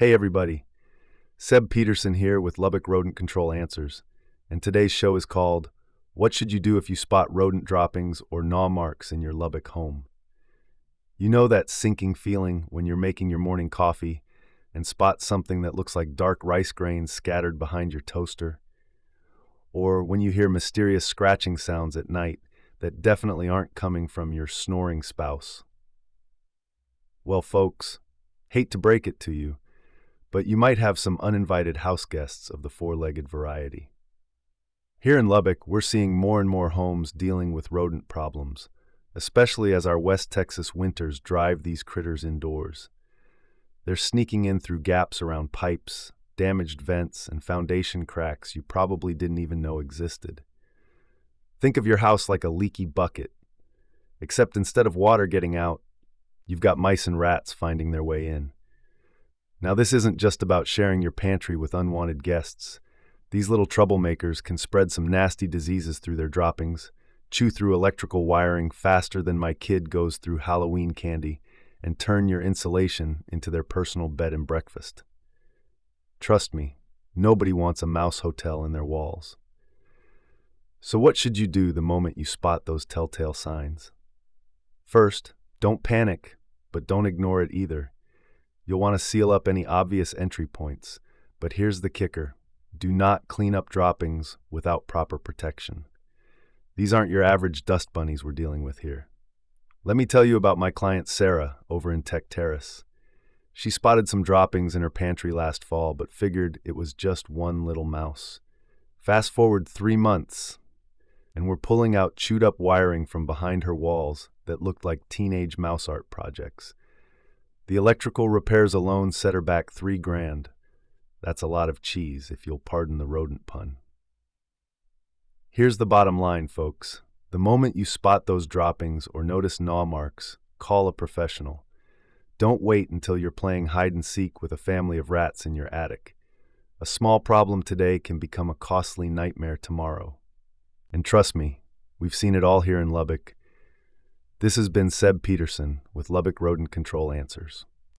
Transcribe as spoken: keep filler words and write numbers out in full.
Hey everybody, Seb Peterson here with Lubbock Rodent Control Answers, and today's show is called What Should You Do If You Spot Rodent Droppings or Gnaw Marks in Your Lubbock Home? You know that sinking feeling when you're making your morning coffee and spot something that looks like dark rice grains scattered behind your toaster? Or when you hear mysterious scratching sounds at night that definitely aren't coming from your snoring spouse? Well, folks, hate to break it to you, but you might have some uninvited house guests of the four-legged variety. Here in Lubbock, we're seeing more and more homes dealing with rodent problems, especially as our West Texas winters drive these critters indoors. They're sneaking in through gaps around pipes, damaged vents, and foundation cracks you probably didn't even know existed. Think of your house like a leaky bucket, except instead of water getting out, you've got mice and rats finding their way in. Now, this isn't just about sharing your pantry with unwanted guests. These little troublemakers can spread some nasty diseases through their droppings, chew through electrical wiring faster than my kid goes through Halloween candy, and turn your insulation into their personal bed and breakfast. Trust me, nobody wants a mouse hotel in their walls. So what should you do the moment you spot those telltale signs? First, don't panic, but don't ignore it either. You'll want to seal up any obvious entry points, but here's the kicker. Do not clean up droppings without proper protection. These aren't your average dust bunnies we're dealing with here. Let me tell you about my client Sarah over in Tech Terrace. She spotted some droppings in her pantry last fall, but figured it was just one little mouse. Fast forward three months, and we're pulling out chewed up wiring from behind her walls that looked like teenage mouse art projects. The electrical repairs alone set her back three grand. That's a lot of cheese, if you'll pardon the rodent pun. Here's the bottom line, folks. The moment you spot those droppings or notice gnaw marks, call a professional. Don't wait until you're playing hide and seek with a family of rats in your attic. A small problem today can become a costly nightmare tomorrow. And trust me, we've seen it all here in Lubbock. This has been Seb Peterson with Lubbock Rodent Control Answers.